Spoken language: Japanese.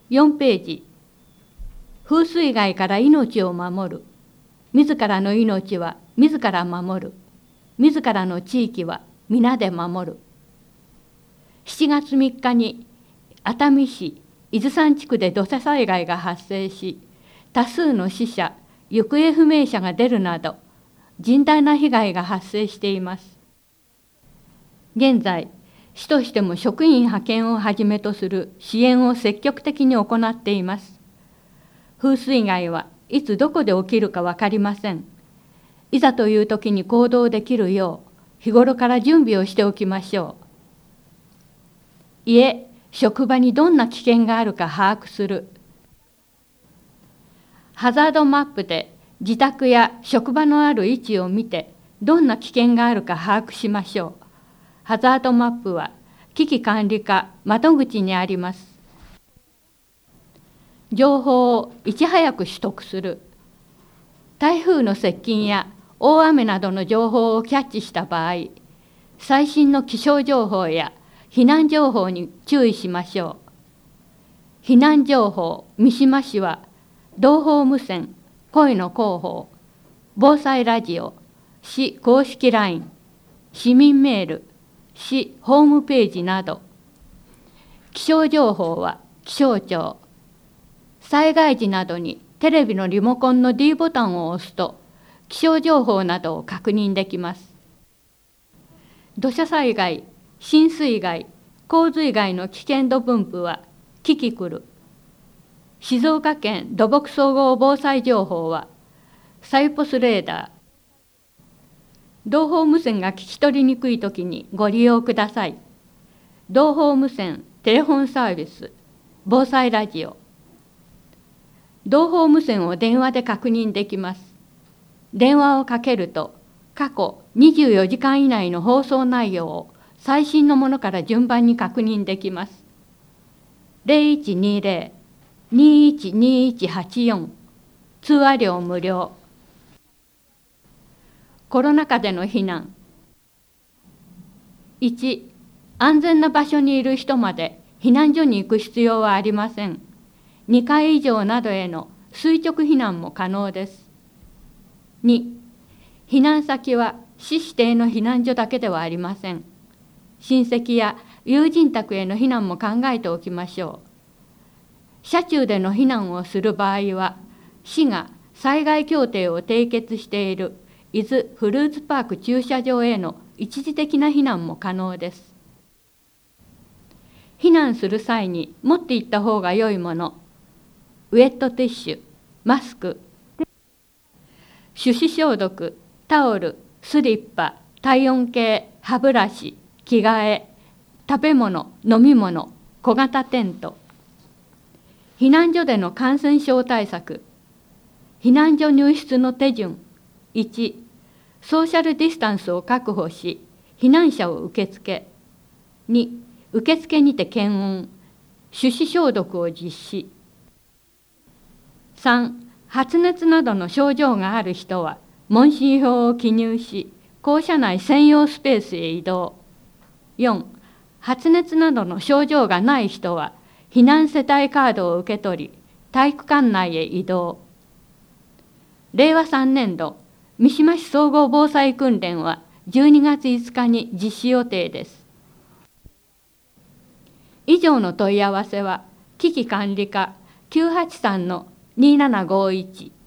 4ページ。風水害から命を守る。自らの命は自ら守る。自らの地域は皆で守る。7月3日に熱海市伊豆山地区で土砂災害が発生し、多数の死者、行方不明者が出るなど、甚大な被害が発生しています。現在、市としても職員派遣をはじめとする支援を積極的に行っています。風水害はいつどこで起きるか分かりません。いざという時に行動できるよう、日頃から準備をしておきましょう。家、職場にどんな危険があるか把握する。ハザードマップで自宅や職場のある位置を見て、どんな危険があるか把握しましょう。ハザードマップは危機管理課窓口にあります。情報をいち早く取得する。台風の接近や大雨などの情報をキャッチした場合、最新の気象情報や避難情報に注意しましょう。避難情報、三島市は、同胞無線、声の広報、防災ラジオ、市公式 LINE、市民メール、市ホームページなど、気象情報は気象庁、災害時などにテレビのリモコンの D ボタンを押すと、気象情報などを確認できます。土砂災害、浸水害、洪水害の危険度分布はキキクル。静岡県土木総合防災情報はサイポスレーダー。同胞無線が聞き取りにくいときにご利用ください。同胞無線テレフォンサービス、防災ラジオ。同胞無線を電話で確認できます。電話をかけると、過去24時間以内の放送内容を最新のものから順番に確認できます。0120-212184、通話料無料。コロナ禍での避難。1、安全な場所にいる人まで避難所に行く必要はありません。2階以上などへの垂直避難も可能です。2、避難先は市指定の避難所だけではありません。親戚や友人宅への避難も考えておきましょう。車中での避難をする場合は、市が災害協定を締結している伊豆フルーツパーク駐車場への一時的な避難も可能です。避難する際に持って行った方が良いもの、ウェットティッシュ、マスク、手指消毒、タオル、スリッパ、体温計、歯ブラシ、着替え、食べ物、飲み物、小型テント。避難所での感染症対策。避難所入室の手順。1、ソーシャルディスタンスを確保し、避難者を受け付け。2、受付にて検温、手指消毒を実施。3、発熱などの症状がある人は、問診票を記入し、校舎内専用スペースへ移動。4、発熱などの症状がない人は、避難世帯カードを受け取り、体育館内へ移動。令和3年度、三島市総合防災訓練は12月5日に実施予定です。以上の問い合わせは、危機管理課983-2751